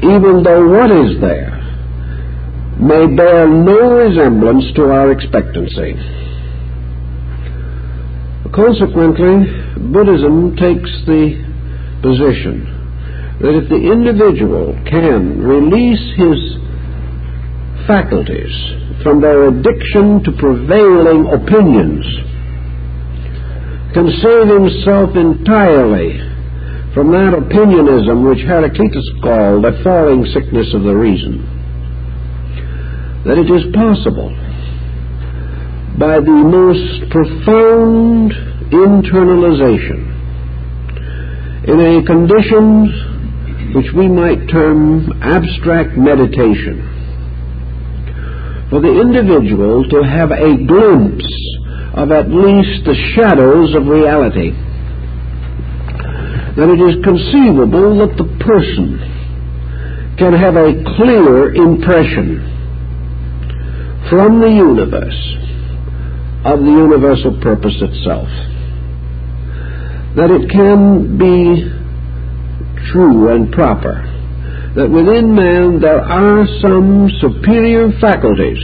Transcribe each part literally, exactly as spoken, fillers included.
even though what is there may bear no resemblance to our expectancy. Consequently, Buddhism takes the position that if the individual can release his faculties from their addiction to prevailing opinions, can save himself entirely from that opinionism which Heraclitus called a falling sickness of the reason, that it is possible by the most profound internalization in a condition which we might term abstract meditation, for the individual to have a glimpse of at least the shadows of reality, that it is conceivable that the person can have a clear impression from the universe of the universal purpose itself, that it can be true and proper that within man there are some superior faculties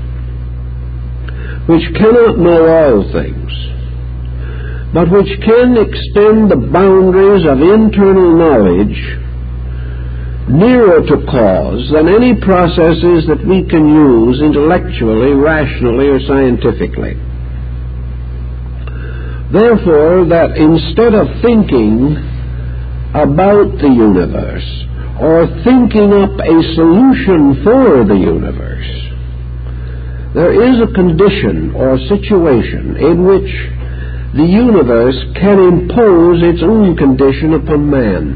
which cannot know all things, but which can extend the boundaries of internal knowledge nearer to cause than any processes that we can use intellectually, rationally, or scientifically. Therefore, that instead of thinking about the universe or thinking up a solution for the universe, there is a condition or situation in which the universe can impose its own condition upon man.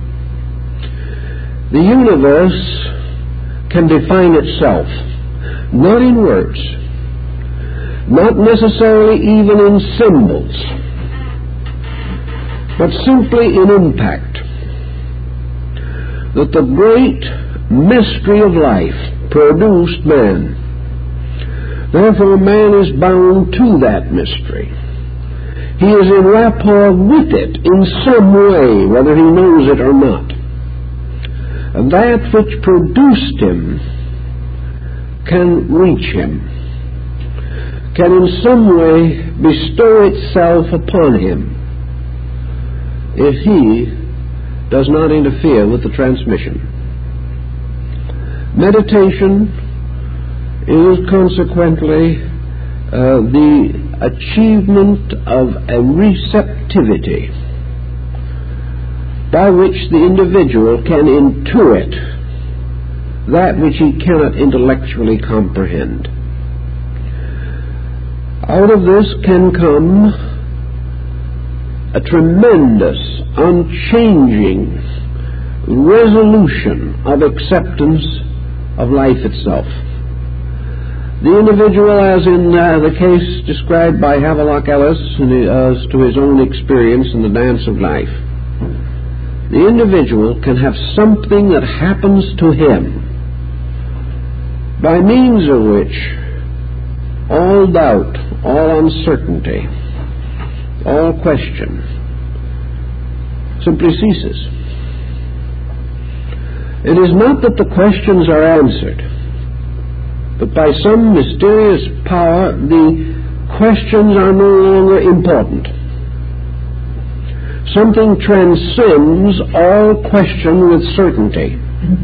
The universe can define itself, not in words, not necessarily even in symbols, but simply in impact. That the great mystery of life produced man. Therefore, man is bound to that mystery. He is in rapport with it in some way, whether he knows it or not. And that which produced him can reach him, can in some way bestow itself upon him if he does not interfere with the transmission. Meditation is consequently uh, the achievement of a receptivity by which the individual can intuit that which he cannot intellectually comprehend. Out of this can come a tremendous, unchanging resolution of acceptance of life itself. The individual, as in uh, the case described by Havelock Ellis as to his own experience in the dance of life, the individual can have something that happens to him by means of which all doubt, all uncertainty, all question simply ceases. It is not that the questions are answered, but by some mysterious power the questions are no longer important. Something transcends all question with certainty.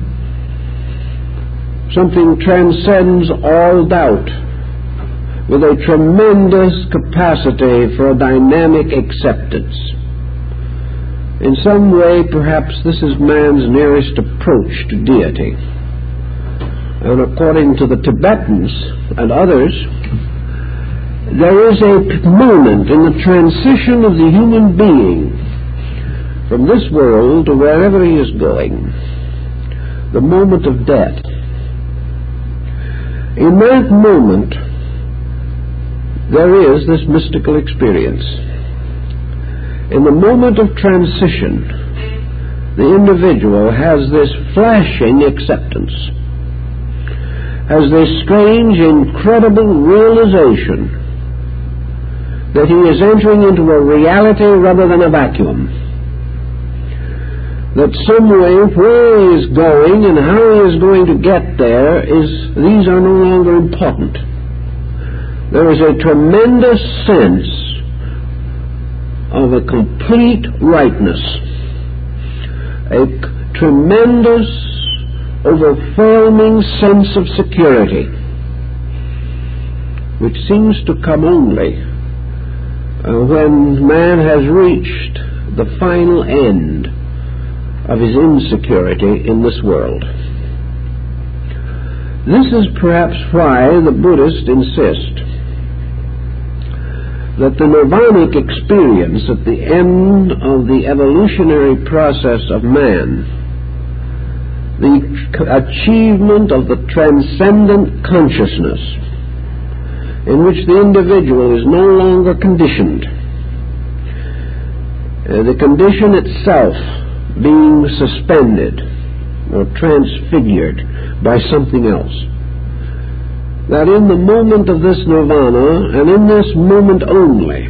Something transcends all doubt with a tremendous capacity for a dynamic acceptance. In some way, perhaps this is man's nearest approach to deity. And according to the Tibetans and others, there is a moment in the transition of the human being from this world to wherever he is going, the moment of death. In that moment, there is this mystical experience. In the moment of transition, the individual has this flashing acceptance, has this strange, incredible realization that he is entering into a reality rather than a vacuum, that some way where he is going and how he is going to get there, is these are no longer important. There is a tremendous sense of a complete rightness, a c- tremendous overwhelming sense of security, which seems to come only uh, when man has reached the final end of his insecurity in this world. This is perhaps why the Buddhists insist that the nirvanic experience at the end of the evolutionary process of man, the achievement of the transcendent consciousness in which the individual is no longer conditioned, uh, the condition itself being suspended or transfigured by something else, that in the moment of this nirvana, and in this moment only,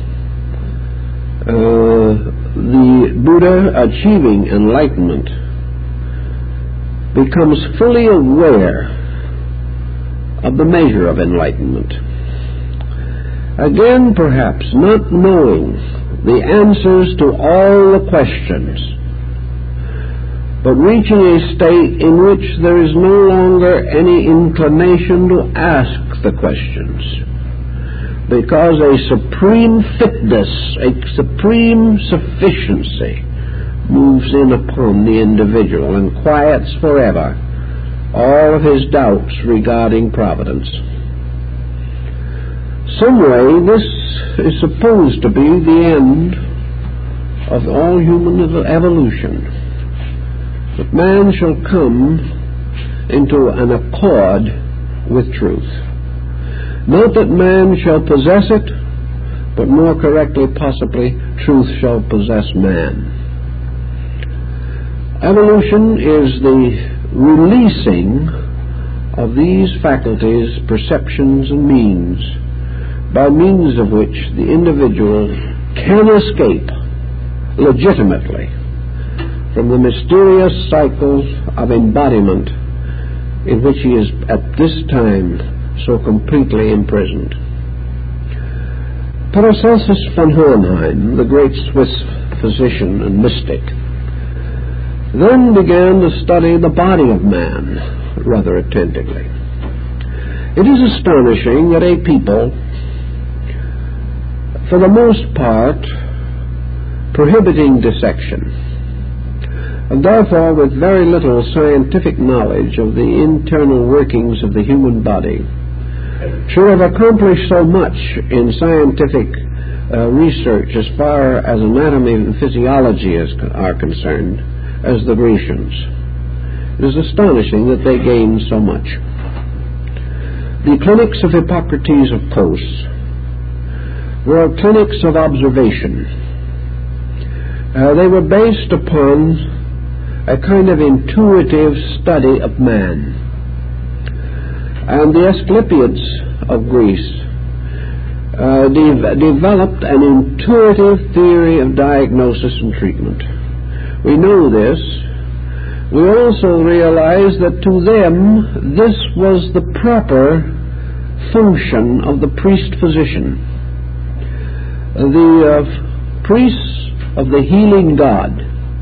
uh, the Buddha achieving enlightenment becomes fully aware of the measure of enlightenment. Again, perhaps, not knowing the answers to all the questions, but reaching a state in which there is no longer any inclination to ask the questions, because a supreme fitness, a supreme sufficiency moves in upon the individual and quiets forever all of his doubts regarding providence. Some way, this is supposed to be the end of all human evolution, that man shall come into an accord with truth. Not that man shall possess it, but more correctly, possibly, truth shall possess man. Evolution is the releasing of these faculties, perceptions, and means, by means of which the individual can escape legitimately from the mysterious cycles of embodiment in which he is at this time so completely imprisoned. Paracelsus von Hohenheim, the great Swiss physician and mystic, then began to study the body of man rather attentively. It is astonishing that a people, for the most part, prohibiting dissection, and therefore with very little scientific knowledge of the internal workings of the human body, should have accomplished so much in scientific uh, research as far as anatomy and physiology is, are concerned as the Grecians. It is astonishing that they gained so much. The clinics of Hippocrates of Kos were clinics of observation. Uh, they were based upon a kind of intuitive study of man. And the Asclepiads of Greece uh, de- developed an intuitive theory of diagnosis and treatment. We know this. We also realize that to them this was the proper function of the priest-physician. The uh, priests of the healing God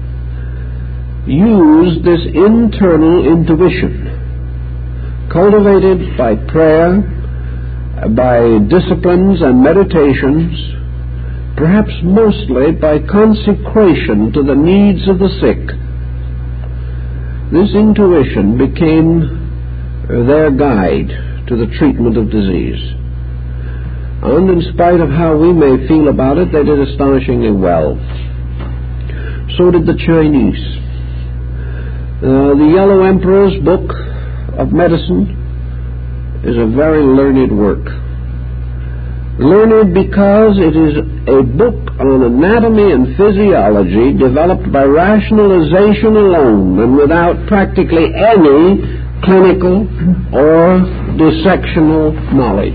used this internal intuition, cultivated by prayer, by disciplines and meditations, perhaps mostly by consecration to the needs of the sick. This intuition became their guide to the treatment of disease. And in spite of how we may feel about it, they did astonishingly well. So did the Chinese. Uh, the Yellow Emperor's Book of Medicine is a very learned work. Learned because it is a book on anatomy and physiology developed by rationalization alone and without practically any clinical or dissectional knowledge.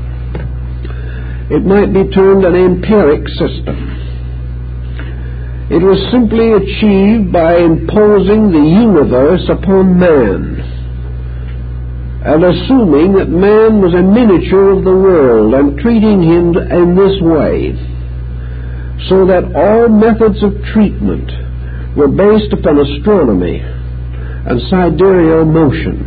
It might be termed an empiric system. It was simply achieved by imposing the universe upon man and assuming that man was a miniature of the world and treating him in this way, so that all methods of treatment were based upon astronomy and sidereal motion,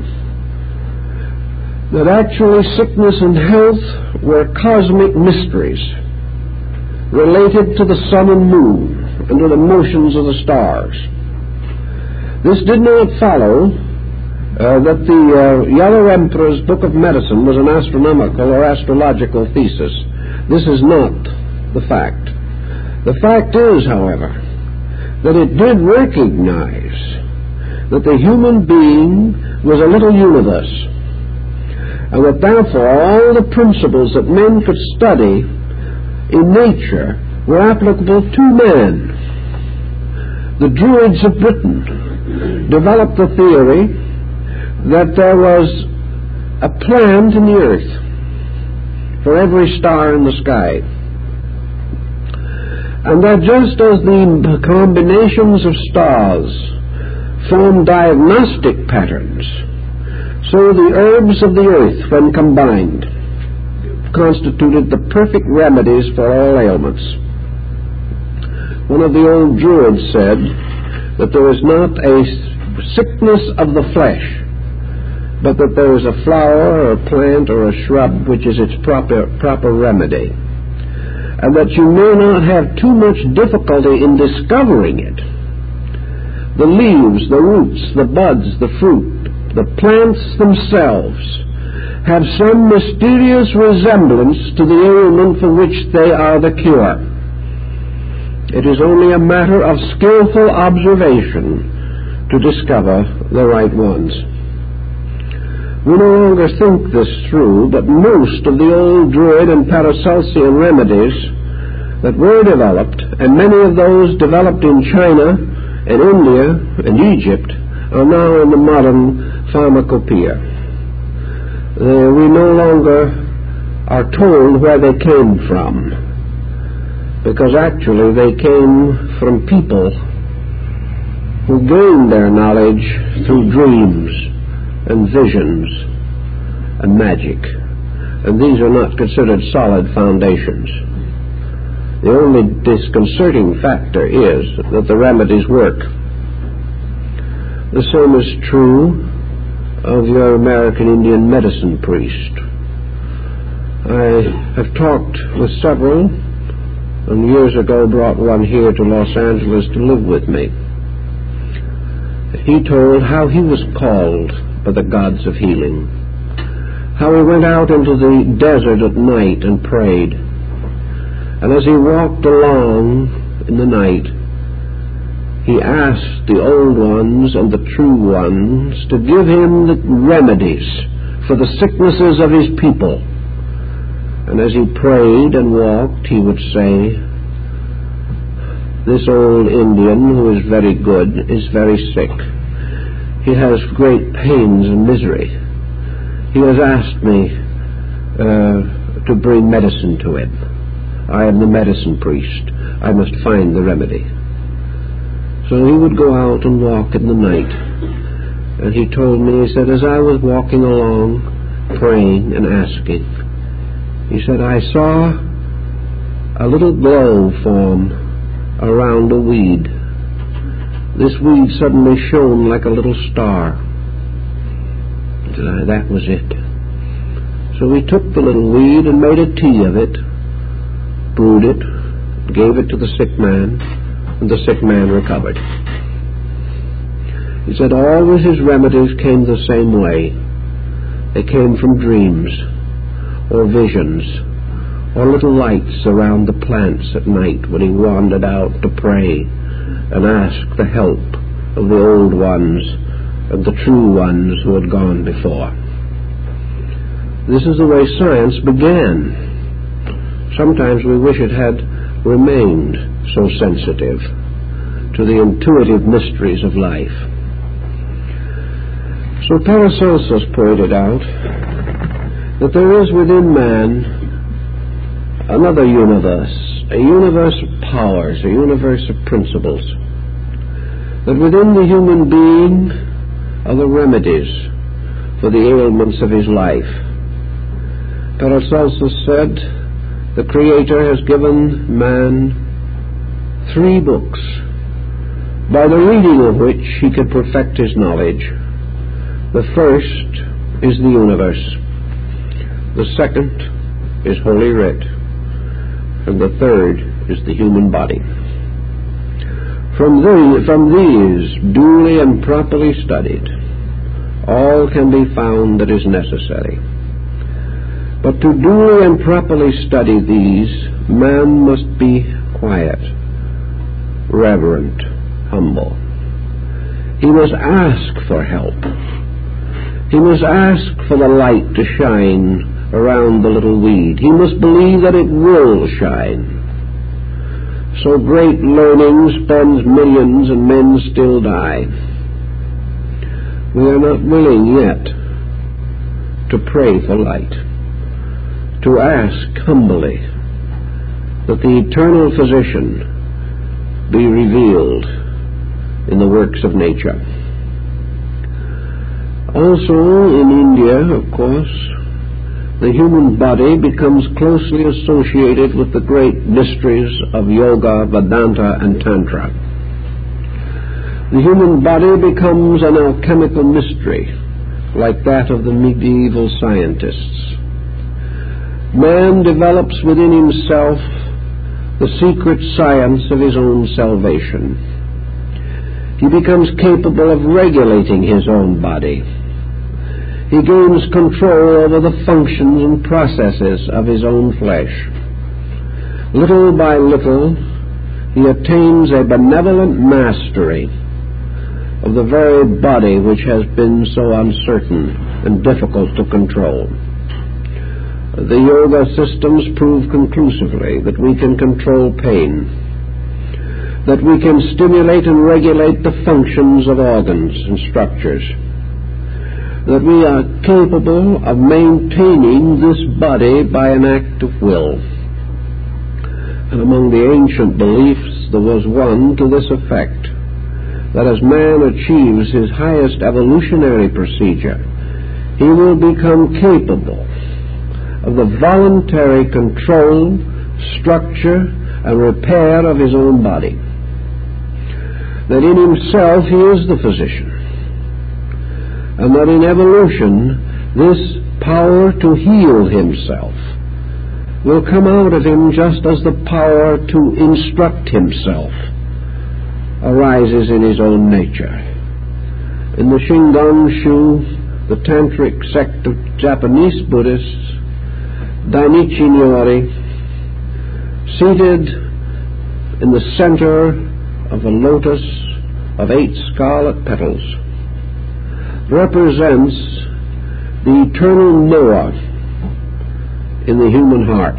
that actually sickness and health were cosmic mysteries related to the sun and moon and to the motions of the stars. This did not follow uh, that the uh, Yellow Emperor's Book of Medicine was an astronomical or astrological thesis. This is not the fact. The fact is, however, that it did recognize that the human being was a little universe, and that therefore all the principles that men could study in nature were applicable to man. The Druids of Britain developed the theory that there was a plant in the earth for every star in the sky, and that just as the combinations of stars form diagnostic patterns, so the herbs of the earth, when combined, constituted the perfect remedies for all ailments. One of the old Druids said that there is not a sickness of the flesh, but that there is a flower or a plant or a shrub which is its proper, proper remedy, and that you may not have too much difficulty in discovering it. The leaves, the roots, the buds, the fruit, the plants themselves have some mysterious resemblance to the ailment for which they are the cure. It is only a matter of skillful observation to discover the right ones. We no longer think this through, but most of the old Druid and Paracelsian remedies that were developed, and many of those developed in China and India and Egypt, are now in the modern pharmacopoeia. Uh, we no longer are told where they came from, because actually they came from people who gained their knowledge through dreams and visions and magic, and these are not considered solid foundations. The only disconcerting factor is that the remedies work. The same is true of your American Indian medicine priest. I have talked with several, and years ago brought one here to Los Angeles to live with me. He told how he was called by the gods of healing, how he went out into the desert at night and prayed, and as he walked along in the night, he asked the old ones and the true ones to give him the remedies for the sicknesses of his people. And as he prayed and walked, he would say, "This old Indian, who is very good, is very sick. He has great pains and misery. He has asked me uh, to bring medicine to him. I am the medicine priest. I must find the remedy." So he would go out and walk in the night. And he told me, he said, as I was walking along, praying and asking, he said, I saw a little glow form around a weed. This weed suddenly shone like a little star. He said, that was it. So we took the little weed and made a tea of it, brewed it, gave it to the sick man, and the sick man recovered. He said always his remedies came the same way. They came from dreams or visions or little lights around the plants at night when he wandered out to pray and ask the help of the old ones and the true ones who had gone before. This is the way science began. Sometimes we wish it had remained so sensitive to the intuitive mysteries of life. So Paracelsus pointed out that there is within man another universe a universe of powers, a universe of principles, that within the human being are the remedies for the ailments of his life. Paracelsus said, the Creator has given man three books, by the reading of which he can perfect his knowledge. The first is the universe. The second is Holy Writ. And the third is the human body. From, the, from these, duly and properly studied, all can be found that is necessary. But to duly and properly study these, man must be quiet, reverent, humble. He must ask for help. He must ask for the light to shine around the little weed. He must believe that it will shine. So great learning spends millions and men still die. We are not willing yet to pray for light, to ask humbly that the eternal physician be revealed in the works of nature. Also, in India, of course, the human body becomes closely associated with the great mysteries of Yoga, Vedanta, and Tantra. The human body becomes an alchemical mystery, like that of the medieval scientists. Man develops within himself the secret science of his own salvation. He becomes capable of regulating his own body. He gains control over the functions and processes of his own flesh. Little by little, he attains a benevolent mastery of the very body which has been so uncertain and difficult to control. The yoga systems prove conclusively that we can control pain, that we can stimulate and regulate the functions of organs and structures, that we are capable of maintaining this body by an act of will. And among the ancient beliefs there was one to this effect, that as man achieves his highest evolutionary procedure, he will become capable of the voluntary control, structure, and repair of his own body. That in himself he is the physician, and that in evolution this power to heal himself will come out of him just as the power to instruct himself arises in his own nature. In the Shingon Shu, the tantric sect of Japanese Buddhists, Dainichi Nyori, seated in the center of a lotus of eight scarlet petals, represents the eternal Noah in the human heart.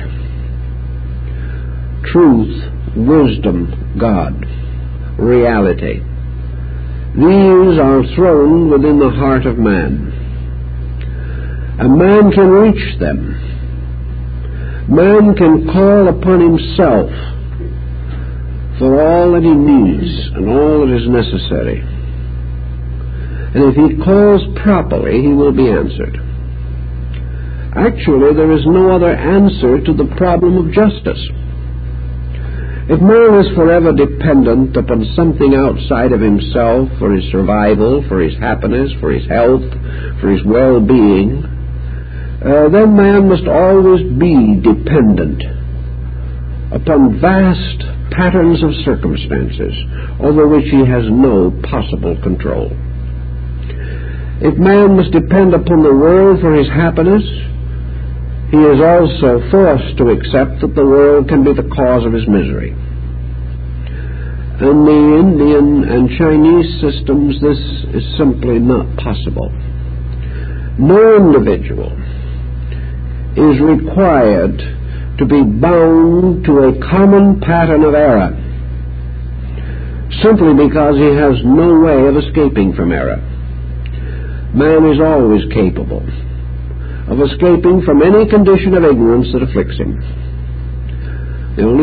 Truth, wisdom, God, reality. These are thrown within the heart of man. And man can reach them. Man can call upon himself for all that he needs and all that is necessary. And if he calls properly, he will be answered. Actually, there is no other answer to the problem of justice. If man is forever dependent upon something outside of himself for his survival, for his happiness, for his health, for his well-being, Uh, then man must always be dependent upon vast patterns of circumstances over which he has no possible control. If man must depend upon the world for his happiness, he is also forced to accept that the world can be the cause of his misery. In the Indian and Chinese systems, this is simply not possible. No individual is required to be bound to a common pattern of error simply because he has no way of escaping from error. Man is always capable of escaping from any condition of ignorance that afflicts him. The only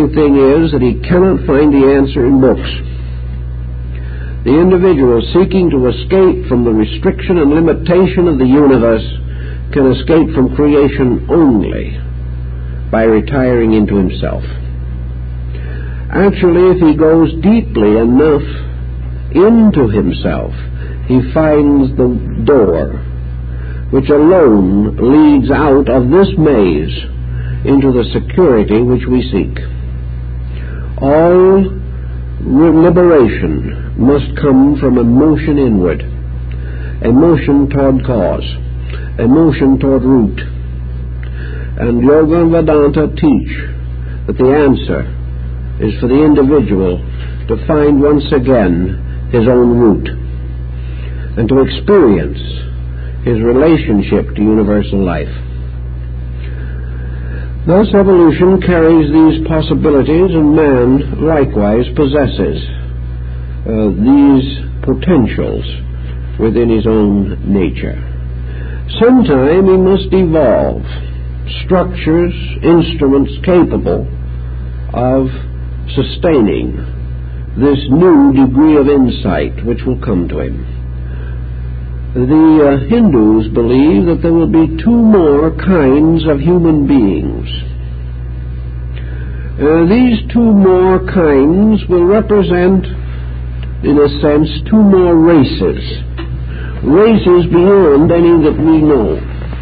only thing is that he cannot find the answer in books. The individual seeking to escape from the restriction and limitation of the universe can escape from creation only by retiring into himself. Actually, if he goes deeply enough into himself, he finds the door which alone leads out of this maze into the security which we seek. All liberation must come from a motion inward, a motion toward cause, a motion toward root. And Yoga and Vedanta teach that the answer is for the individual to find once again his own root and to experience his relationship to universal life. Thus evolution carries these possibilities, and man likewise possesses uh, these potentials within his own nature. Sometime he must evolve structures, instruments capable of sustaining this new degree of insight which will come to him. The uh, Hindus believe that there will be two more kinds of human beings. Uh, these two more kinds will represent, in a sense, two more races. Races beyond any that we know.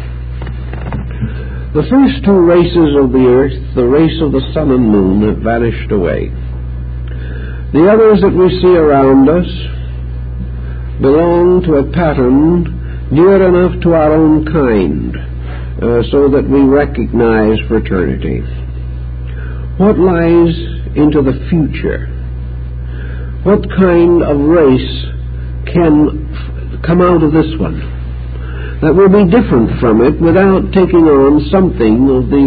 The first two races of the earth, the race of the sun and moon, have vanished away. The others that we see around us belong to a pattern near enough to our own kind uh, so that we recognize fraternity. What lies into the future? What kind of race can f- come out of this one that will be different from it without taking on something of the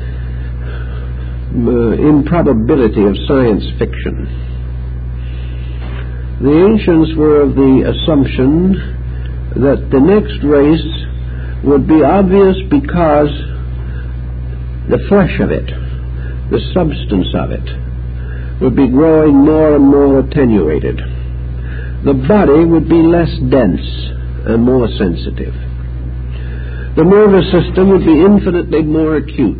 uh, improbability of science fiction? The ancients were of the assumption that the next race would be obvious because the flesh of it, the substance of it, would be growing more and more attenuated. The body would be less dense and more sensitive. The nervous system would be infinitely more acute.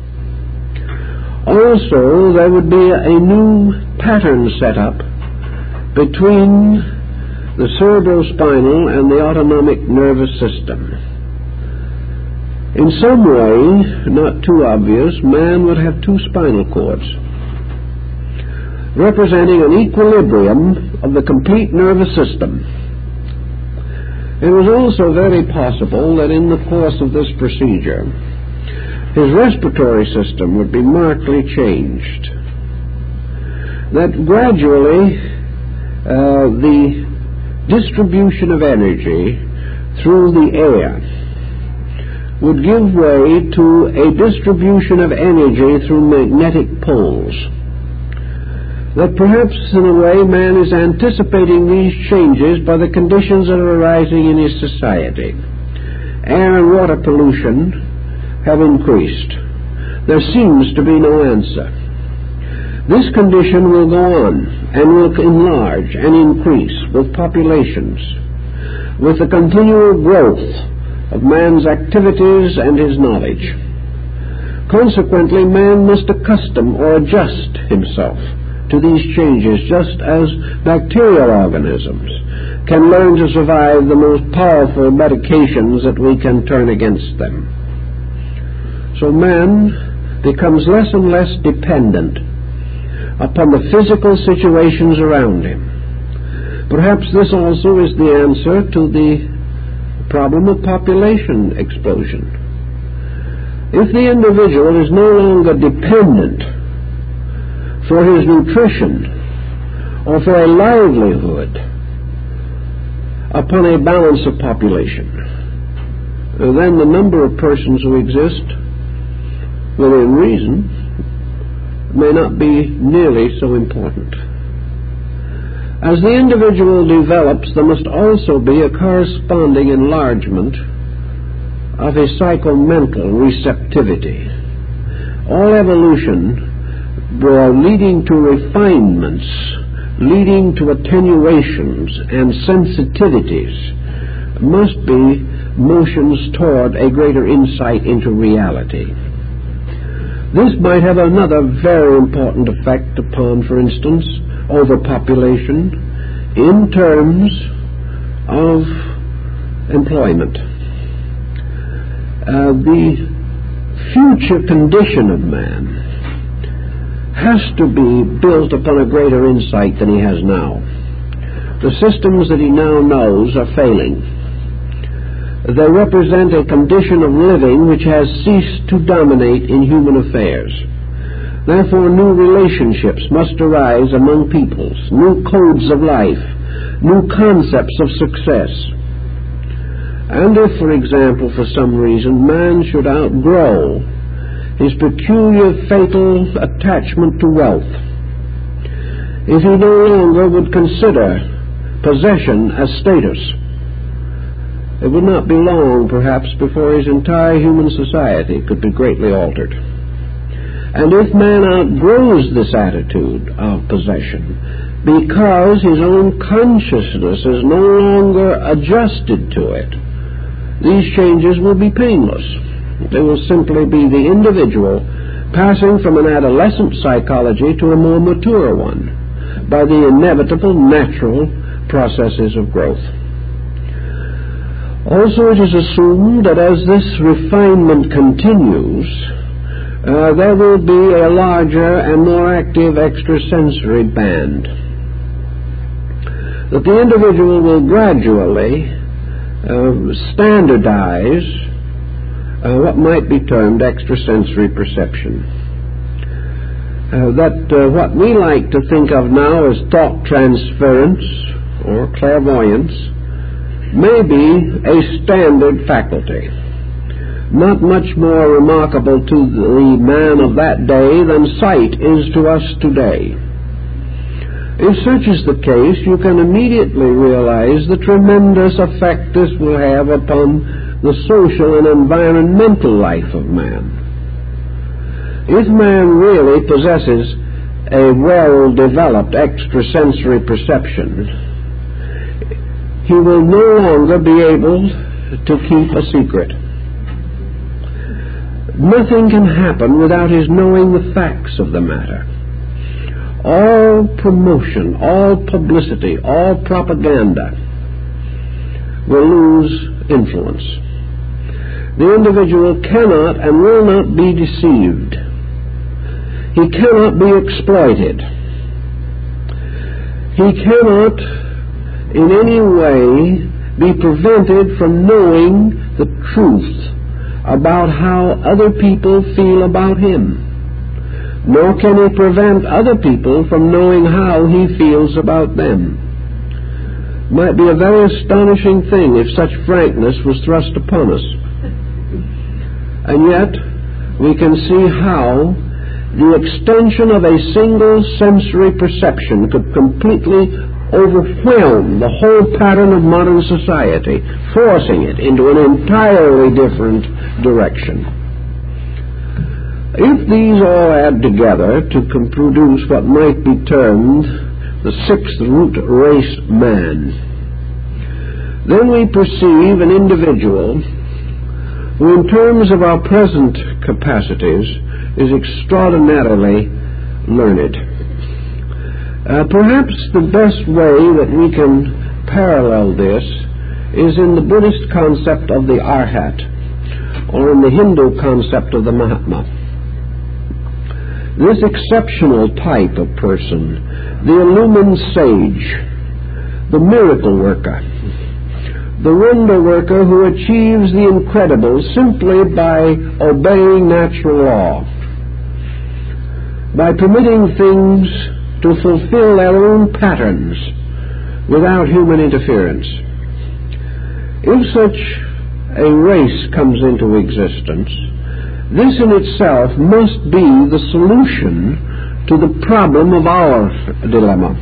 Also, there would be a new pattern set up between the cerebrospinal and the autonomic nervous system. In some way, not too obvious, man would have two spinal cords, representing an equilibrium of the complete nervous system. It was also very possible that in the course of this procedure, his respiratory system would be markedly changed. That gradually Uh, the distribution of energy through the air would give way to a distribution of energy through magnetic poles. That perhaps in a way man is anticipating these changes by the conditions that are arising in his society. Air and water pollution have increased. There seems to be no answer. This condition will go on and will enlarge and increase with populations, with the continual growth of man's activities and his knowledge. Consequently, man must accustom or adjust himself to these changes, just as bacterial organisms can learn to survive the most powerful medications that we can turn against them. So man becomes less and less dependent upon the physical situations around him. Perhaps this also is the answer to the problem of population explosion. If the individual is no longer dependent for his nutrition or for a livelihood upon a balance of population, then the number of persons who exist within reason may not be nearly so important. As the individual develops, there must also be a corresponding enlargement of his psychomental receptivity. All evolution were leading to refinements, leading to attenuations and sensitivities, must be motions toward a greater insight into reality. This might have another very important effect upon, for instance, overpopulation in terms of employment. Uh, the future condition of man has to be built upon a greater insight than he has now. The systems that he now knows are failing. They represent a condition of living which has ceased to dominate in human affairs. Therefore, new relationships must arise among peoples, new codes of life, new concepts of success. And if, for example, for some reason, man should outgrow his peculiar fatal attachment to wealth, if he no longer would consider possession as status, it would not be long, perhaps, before his entire human society could be greatly altered. And if man outgrows this attitude of possession because his own consciousness is no longer adjusted to it, these changes will be painless. They will simply be the individual passing from an adolescent psychology to a more mature one by the inevitable natural processes of growth. Also, it is assumed that as this refinement continues, uh, there will be a larger and more active extrasensory band. That the individual will gradually uh, standardize Uh, what might be termed extrasensory perception. Uh, that uh, what we like to think of now as thought transference or clairvoyance may be a standard faculty, not much more remarkable to the man of that day than sight is to us today. If such is the case, you can immediately realize the tremendous effect this will have upon the social and environmental life of man. If man really possesses a well-developed extrasensory perception, he will no longer be able to keep a secret. Nothing can happen without his knowing the facts of the matter. All promotion, all publicity, all propaganda will lose influence. The individual cannot and will not be deceived. He cannot be exploited. He cannot in any way be prevented from knowing the truth about how other people feel about him. Nor can he prevent other people from knowing how he feels about them. It might be a very astonishing thing if such frankness was thrust upon us. And yet, we can see how the extension of a single sensory perception could completely overwhelm the whole pattern of modern society, forcing it into an entirely different direction. If these all add together to produce what might be termed the sixth root race man, then we perceive an individual who, in terms of our present capacities, is extraordinarily learned. Uh, perhaps the best way that we can parallel this is in the Buddhist concept of the Arhat, or in the Hindu concept of the Mahatma. This exceptional type of person, the illumined sage, the miracle worker, the wonder worker who achieves the incredible simply by obeying natural law, by permitting things to fulfill their own patterns without human interference. If such a race comes into existence, this in itself must be the solution to the problem of our dilemma.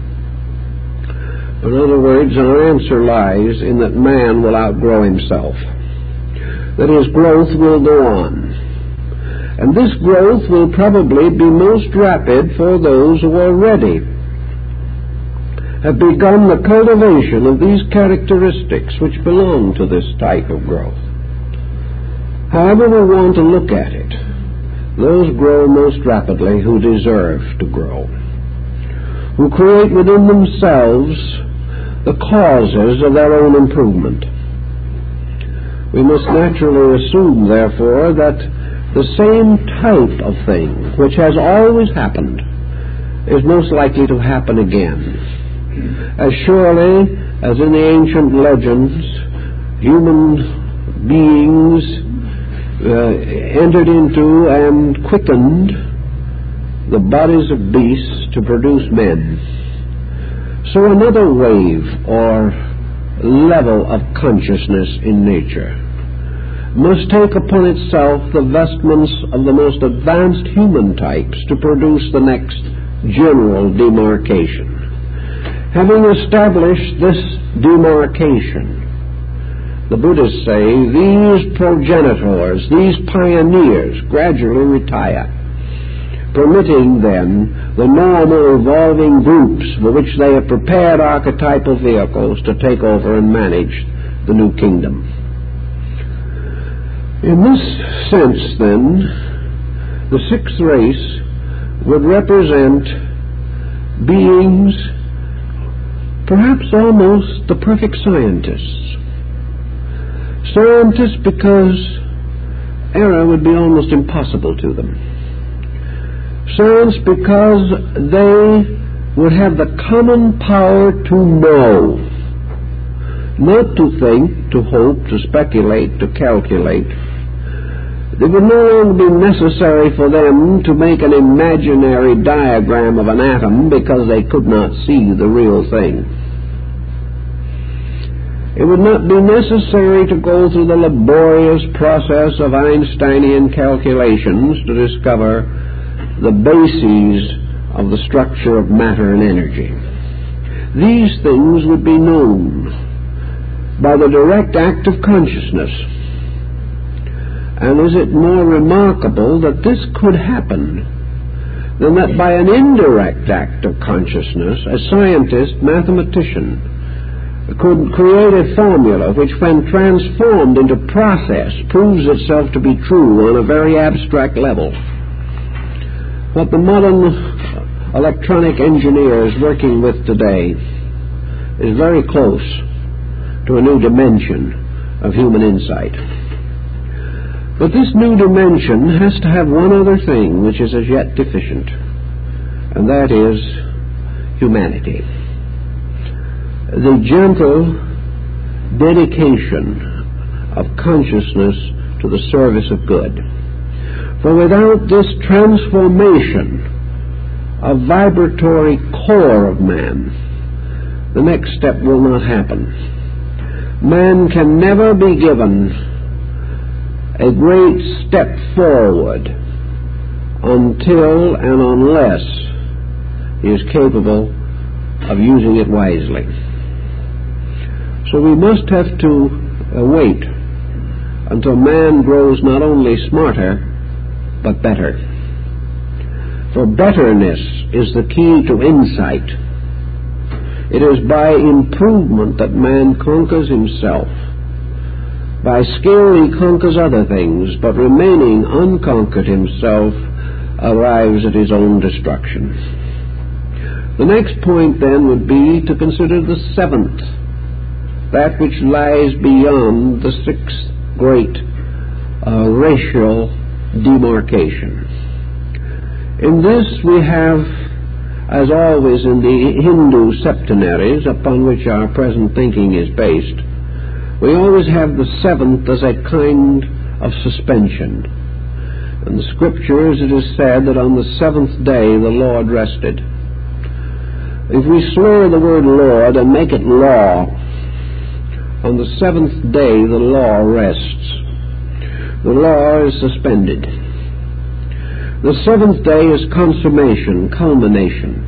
In other words, our answer lies in that man will outgrow himself, that his growth will go on, And this growth will probably be most rapid for those who already have begun the cultivation of these characteristics which belong to this type of growth. However we want to look at it, those grow most rapidly who deserve to grow, who create within themselves the causes of their own improvement. We must naturally assume, therefore, that the same type of thing which has always happened is most likely to happen again. As surely as in the ancient legends, human beings uh, entered into and quickened the bodies of beasts to produce men, so another wave or level of consciousness in nature must take upon itself the vestments of the most advanced human types to produce the next general demarcation. Having established this demarcation, the Buddhists say these progenitors, these pioneers, gradually retire, permitting then the normal evolving groups for which they have prepared archetypal vehicles to take over and manage the new kingdom. In this sense, then, the sixth race would represent beings, perhaps almost the perfect scientists. Scientists because error would be almost impossible to them. Science because they would have the common power to know, not to think, to hope, to speculate, to calculate. It would no longer be necessary for them to make an imaginary diagram of an atom because they could not see the real thing. It would not be necessary to go through the laborious process of Einsteinian calculations to discover the bases of the structure of matter and energy. These things would be known by the direct act of consciousness. And is it more remarkable that this could happen than that by an indirect act of consciousness, a scientist, mathematician, could create a formula which, when transformed into process, proves itself to be true on a very abstract level? What the modern electronic engineer is working with today is very close to a new dimension of human insight. But this new dimension has to have one other thing which is as yet deficient, and that is humanity. The gentle dedication of consciousness to the service of good. For without this transformation of vibratory core of man, the next step will not happen. Man can never be given a great step forward until and unless he is capable of using it wisely. So we must have to uh, wait until man grows not only smarter, but better. For betterness is the key to insight. It is by improvement that man conquers himself. By skill he conquers other things, but remaining unconquered himself arrives at his own destruction. The next point then would be to consider the seventh, that which lies beyond the sixth great uh, racial demarcation. In this we have, as always in the Hindu septenaries upon which our present thinking is based, we always have the seventh as a kind of suspension. In the Scriptures it is said that on the seventh day the Lord rested. If we slur the word Lord and make it law, on the seventh day the law rests. The law is suspended. The seventh day is consummation, culmination.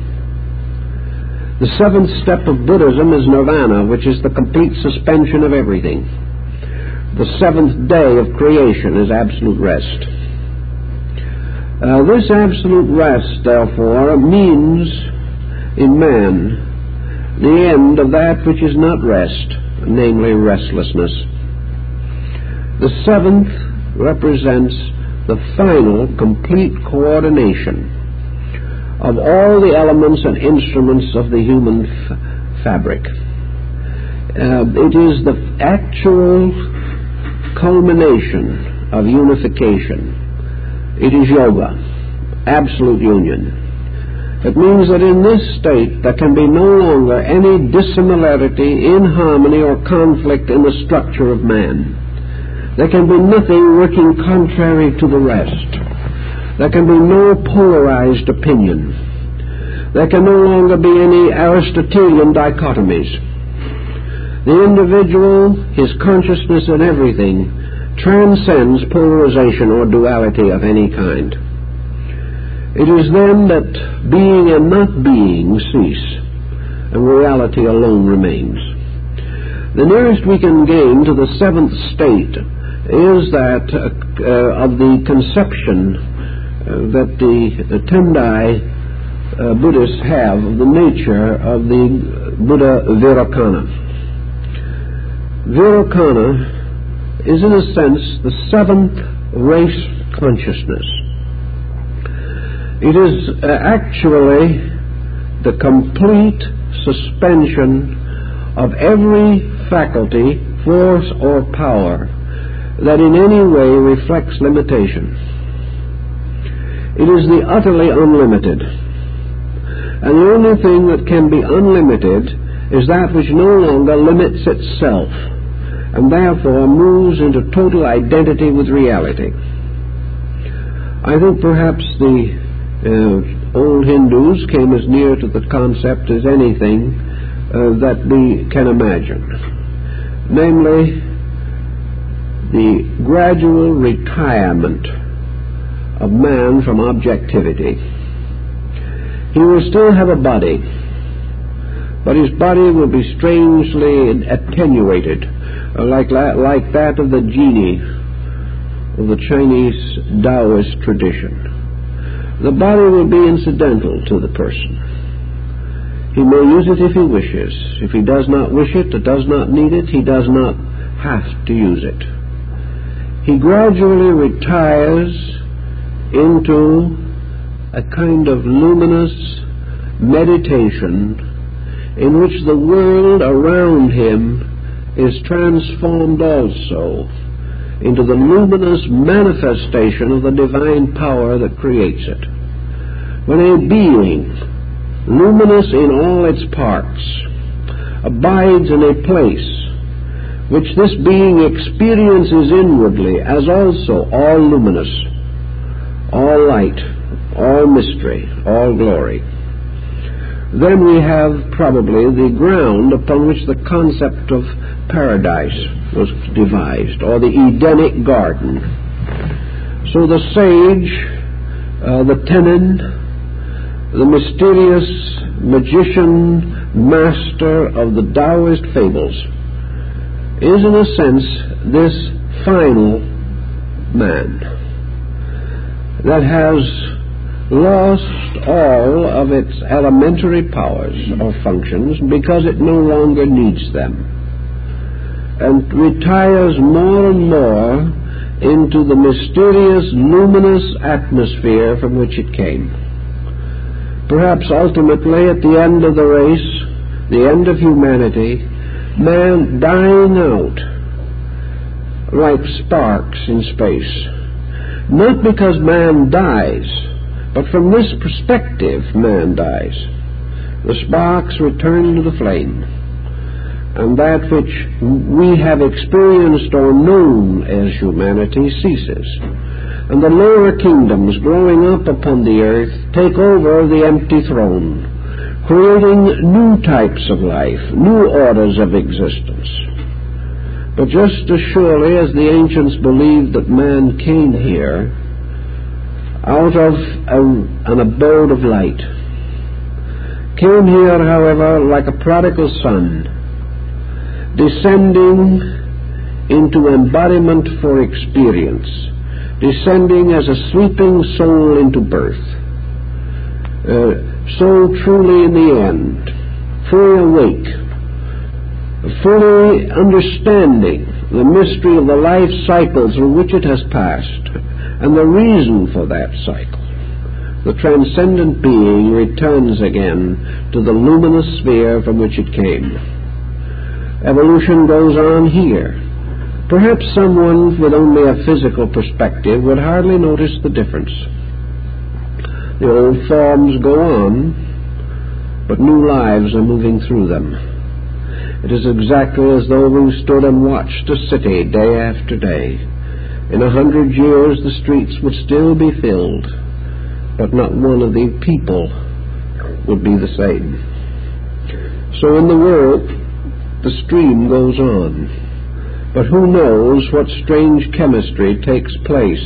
The seventh step of Buddhism is nirvana, which is the complete suspension of everything. The seventh day of creation is absolute rest. Uh, this absolute rest, therefore, means in man the end of that which is not rest, namely restlessness. The seventh represents the final, complete coordination of all the elements and instruments of the human f- fabric. Uh, it is the actual culmination of unification. It is yoga, absolute union. It means that in this state there can be no longer any dissimilarity, inharmony, or conflict in the structure of man. There can be nothing working contrary to the rest. There can be no polarized opinion. There can no longer be any Aristotelian dichotomies. The individual, his consciousness and everything, transcends polarization or duality of any kind. It is then that being and not being cease, and reality alone remains. The nearest we can gain to the seventh state is that uh, uh, of the conception uh, that the, the Tendai uh, Buddhists have of the nature of the Buddha Vairocana. Vairocana is in a sense the seventh race consciousness. It is uh, actually the complete suspension of every faculty, force, or power that in any way reflects limitation. It is the utterly unlimited. And the only thing that can be unlimited is that which no longer limits itself, and therefore moves into total identity with reality. I think perhaps the uh, old Hindus came as near to the concept as anything uh, that we can imagine. Namely, the gradual retirement of man from objectivity. He will still have a body, but his body will be strangely attenuated, like, like that of the genie of the Chinese Taoist tradition. The body will be incidental to the person. He may use it if he wishes. If he does not wish it or does not need it, he does not have to use it. He gradually retires into a kind of luminous meditation in which the world around him is transformed also into the luminous manifestation of the divine power that creates it. When a being, luminous in all its parts, abides in a place which this being experiences inwardly as also all luminous, all light, all mystery, all glory, then we have probably the ground upon which the concept of paradise was devised, or the Edenic garden. So the sage, uh, the tenon, the mysterious magician master of the Taoist fables, is in a sense this final man that has lost all of its elementary powers or functions because it no longer needs them, and retires more and more into the mysterious, luminous atmosphere from which it came. Perhaps ultimately, at the end of the race, the end of humanity, man dying out like sparks in space. Not because man dies, but from this perspective man dies. The sparks return to the flame, and that which we have experienced or known as humanity ceases, and the lower kingdoms growing up upon the earth take over the empty throne, creating new types of life, new orders of existence. But just as surely as the ancients believed that man came here out of a, an abode of light, came here, however, like a prodigal son, descending into embodiment for experience, descending as a sleeping soul into birth. Uh, so truly in the end, fully awake, fully understanding the mystery of the life cycle through which it has passed and the reason for that cycle, the transcendent being returns again to the luminous sphere from which it came. Evolution goes on here. Perhaps someone with only a physical perspective would hardly notice the difference. The old forms go on, but new lives are moving through them. It is exactly as though we stood and watched a city day after day. In a hundred years the streets would still be filled, but not one of the people would be the same. So in the world, the stream goes on, but who knows what strange chemistry takes place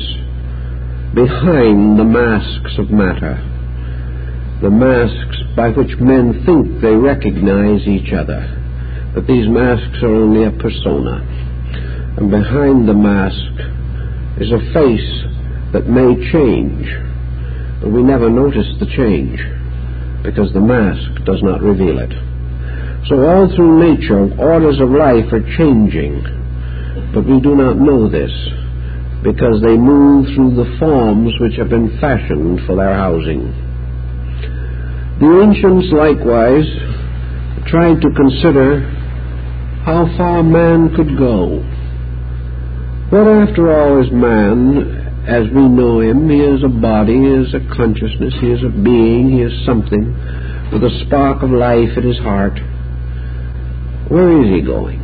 behind the masks of matter, the masks by which men think they recognize each other. But these masks are only a persona, and behind the mask is a face that may change, but we never notice the change because the mask does not reveal it. So all through nature, orders of life are changing, but we do not know this because they move through the forms which have been fashioned for their housing. The ancients likewise tried to consider how far man could go. What, after all, is man as we know him? He is a body, he is a consciousness, he is a being, he is something with a spark of life in his heart. Where is he going?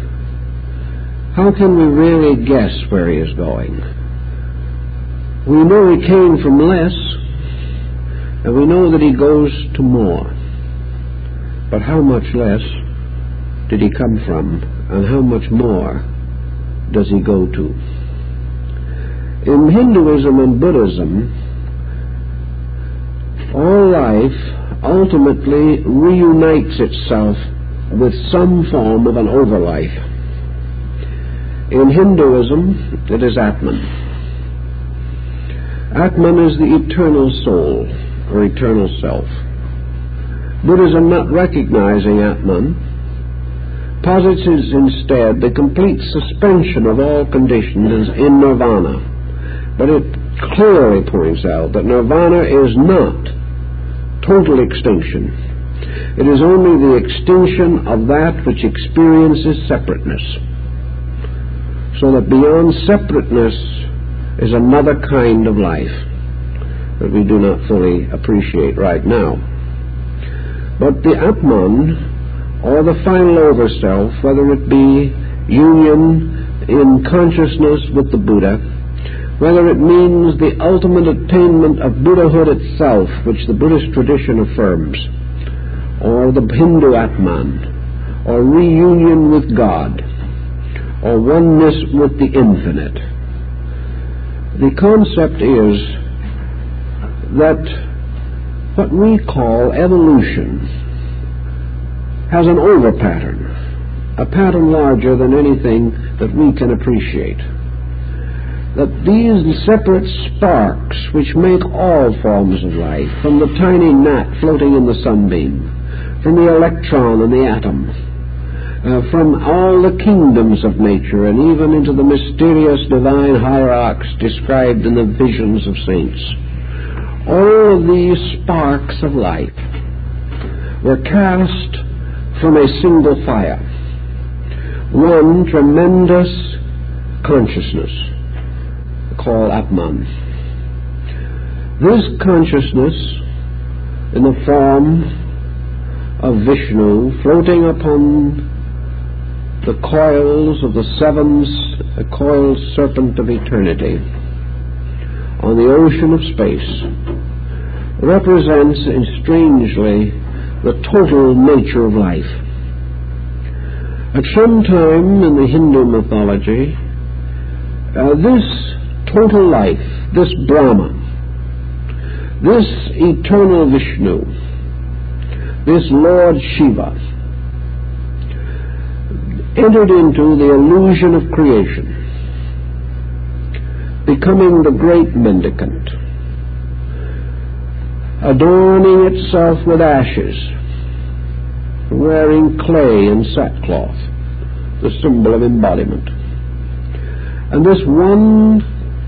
How can we really guess where he is going? We know he came from less, and we know that he goes to more. But how much less did he come from, and how much more does he go to? In Hinduism and Buddhism, all life ultimately reunites itself with some form of an overlife. In Hinduism, it is Atman. Atman is the eternal soul, or eternal self. Buddhism, not recognizing Atman, posits instead the complete suspension of all conditions in nirvana. But it clearly points out that nirvana is not total extinction. It is only the extinction of that which experiences separateness. So that beyond separateness is another kind of life that we do not fully appreciate right now. But the Atman, or the final overself, whether it be union in consciousness with the Buddha, whether it means the ultimate attainment of Buddhahood itself, which the Buddhist tradition affirms, or the Hindu Atman, or reunion with God, or oneness with the infinite. The concept is that what we call evolution has an over pattern, a pattern larger than anything that we can appreciate. That these separate sparks which make all forms of life, from the tiny gnat floating in the sunbeam, from the electron and the atom, Uh, from all the kingdoms of nature and even into the mysterious divine hierarchs described in the visions of saints. All of these sparks of life were cast from a single fire, one tremendous consciousness called Atman. This consciousness, in the form of Vishnu, floating upon the coils of the seventh, the coiled serpent of eternity, on the ocean of space, represents strangely the total nature of life. At some time in the Hindu mythology, uh, this total life, this Brahma, this eternal Vishnu, this Lord Shiva, entered into the illusion of creation. becoming the great mendicant, adorning itself with ashes, wearing clay and sackcloth, the symbol of embodiment. And this one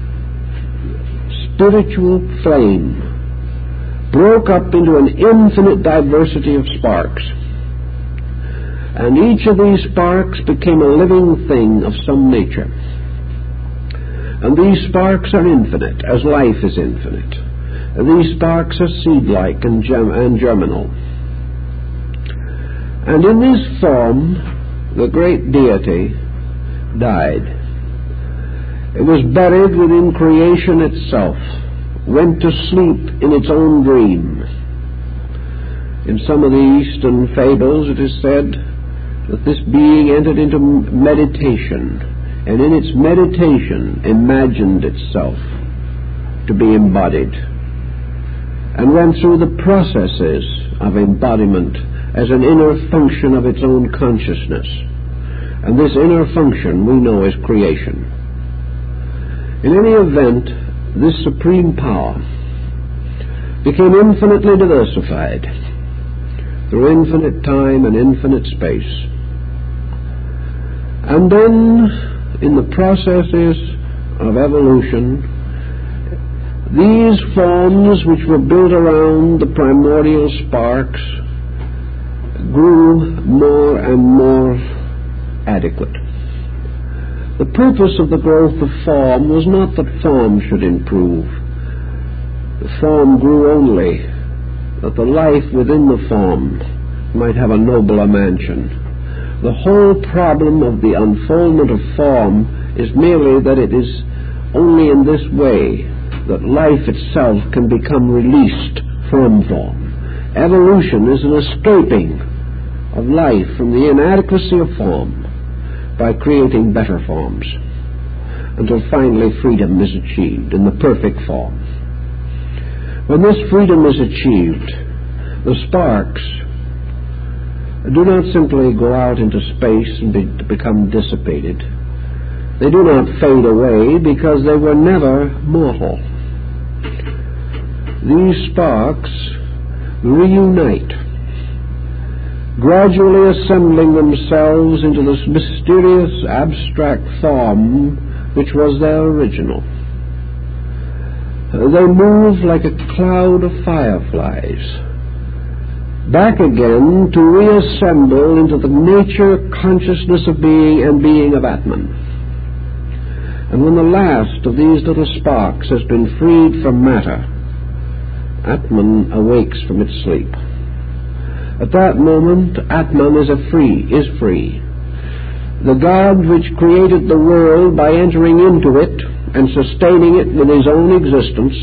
spiritual flame broke up into an infinite diversity of sparks. And each of these sparks became a living thing of some nature. And these sparks are infinite, as life is infinite. And these sparks are seed-like and, germ- and germinal. And in this form, the great deity died. It was buried within creation itself, went to sleep in its own dream. In some of the Eastern fables it is said that this being entered into meditation, and in its meditation imagined itself to be embodied, and went through the processes of embodiment as an inner function of its own consciousness. And this inner function we know as creation. In any event, this supreme power became infinitely diversified through infinite time and infinite space. And then, in the processes of evolution, these forms which were built around the primordial sparks grew more and more adequate. The purpose of the growth of form was not that form should improve. The form grew only that the life within the form might have a nobler mansion. The whole problem of the unfoldment of form is merely that it is only in this way that life itself can become released from form. Evolution is an escaping of life from the inadequacy of form by creating better forms, until finally freedom is achieved in the perfect form. When this freedom is achieved, the sparks do not simply go out into space and be, to become dissipated. They do not fade away because they were never mortal. These sparks reunite, gradually assembling themselves into this mysterious abstract form which was their original. They move like a cloud of fireflies, back again to reassemble into the nature, consciousness of being and being of Atman. And when the last of these little sparks has been freed from matter, Atman awakes from its sleep. At that moment, Atman is a free, is free. The God which created the world by entering into it and sustaining it with his own existence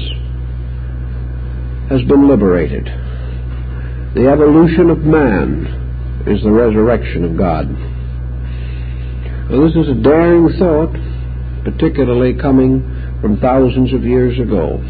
has been liberated. The evolution of man is the resurrection of God. Well, this is a daring thought, particularly coming from thousands of years ago.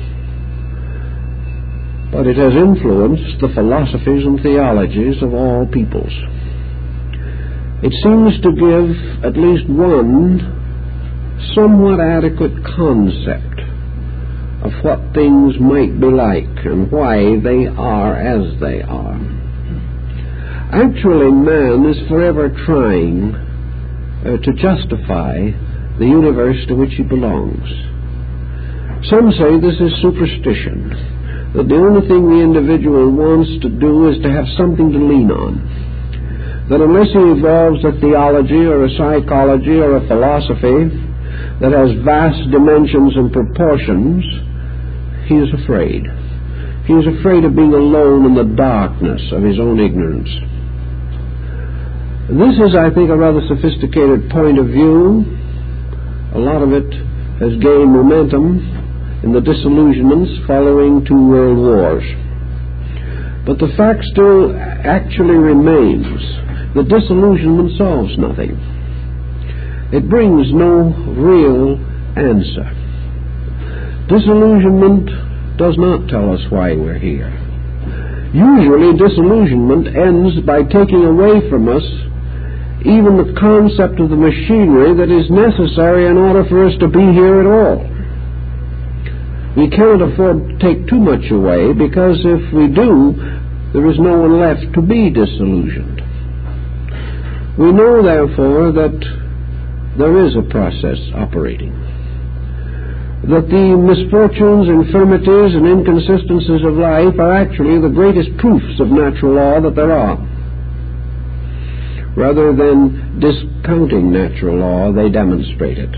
But it has influenced the philosophies and theologies of all peoples. It seems to give at least one somewhat adequate concept of what things might be like and why they are as they are. Actually, man is forever trying uh, to justify the universe to which he belongs. Some say this is superstition, that the only thing the individual wants to do is to have something to lean on, that unless he evolves a theology or a psychology or a philosophy that has vast dimensions and proportions, he is afraid. He is afraid of being alone in the darkness of his own ignorance. This is, I think, a rather sophisticated point of view. A lot of it has gained momentum in the disillusionments following two world wars. But the fact still actually remains that disillusionment solves nothing. It brings no real answer. Disillusionment does not tell us why we're here. Usually disillusionment ends by taking away from us even the concept of the machinery that is necessary in order for us to be here at all. We cannot afford to take too much away, because if we do, there is no one left to be disillusioned. We know, therefore, that there is a process operating, that the misfortunes, infirmities, and inconsistencies of life are actually the greatest proofs of natural law that there are. Rather than discounting natural law, they demonstrate it.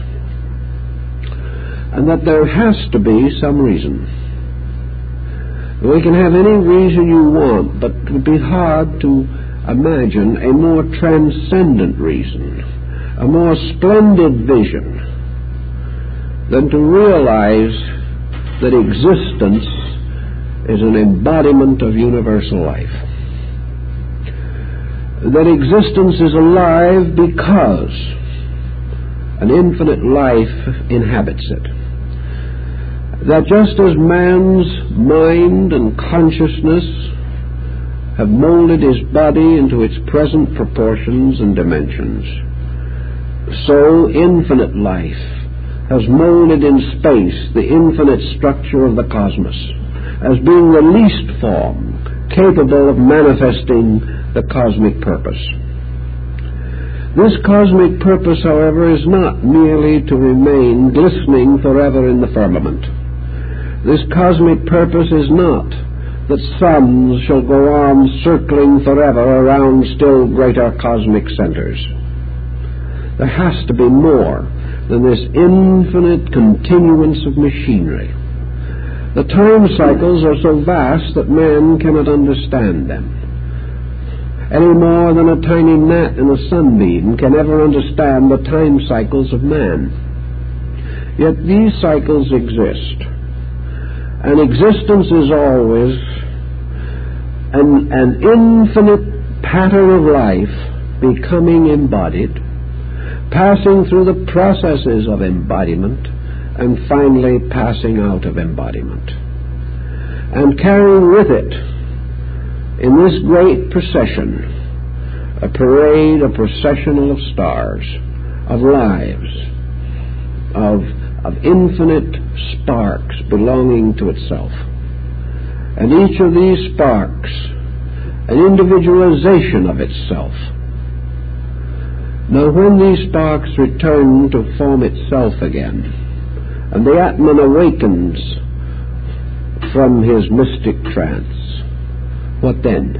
And that there has to be some reason. We can have any reason you want, but it would be hard to imagine a more transcendent reason, a more splendid vision, than to realize that existence is an embodiment of universal life. That existence is alive because an infinite life inhabits it. That just as man's mind and consciousness have molded his body into its present proportions and dimensions, so infinite life has molded in space the infinite structure of the cosmos as being the least form capable of manifesting the cosmic purpose. This cosmic purpose, however, is not merely to remain glistening forever in the firmament. This cosmic purpose is not that suns shall go on circling forever around still greater cosmic centers. There has to be more than this infinite continuance of machinery. The time cycles are so vast that man cannot understand them, any more than a tiny gnat in a sunbeam can ever understand the time cycles of man. Yet these cycles exist. And existence is always an, an infinite pattern of life becoming embodied, passing through the processes of embodiment, and finally passing out of embodiment. And carrying with it, in this great procession, a parade, a processional of stars, of lives, of of infinite sparks belonging to itself. And each of these sparks, an individualization of itself. Now, when these sparks return to form itself again, and the Atman awakens from his mystic trance, what then?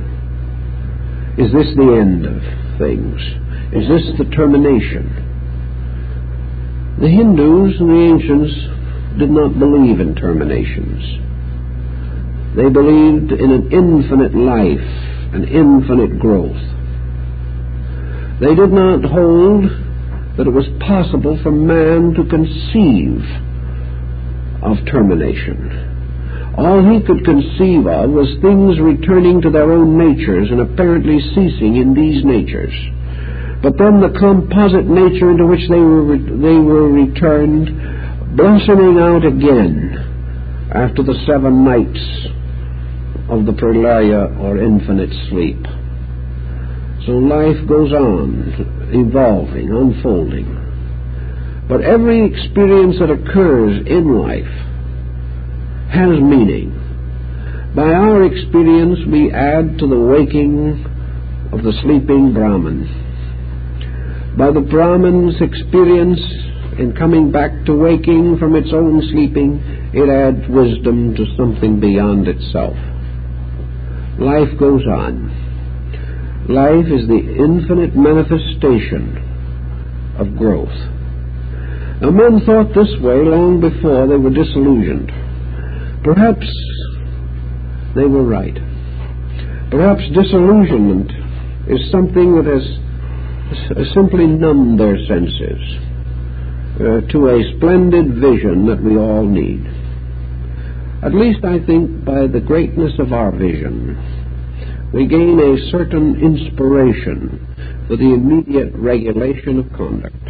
Is this the end of things? Is this the termination? The Hindus and the ancients did not believe in terminations. They believed in an infinite life, an infinite growth. They did not hold that it was possible for man to conceive of termination. All he could conceive of was things returning to their own natures and apparently ceasing in these natures. But then the composite nature into which they were re- they were returned, blossoming out again after the seven nights of the pralaya, or infinite sleep. So life goes on, evolving, unfolding. But every experience that occurs in life has meaning. By our experience, we add to the waking of the sleeping Brahman. By the Brahman's experience in coming back to waking from its own sleeping, it adds wisdom to something beyond itself. Life goes on. Life is the infinite manifestation of growth. Now, men thought this way long before they were disillusioned. Perhaps they were right. Perhaps disillusionment is something that has simply numb their senses uh, to a splendid vision that we all need. At least I think by the greatness of our vision, we gain a certain inspiration for the immediate regulation of conduct.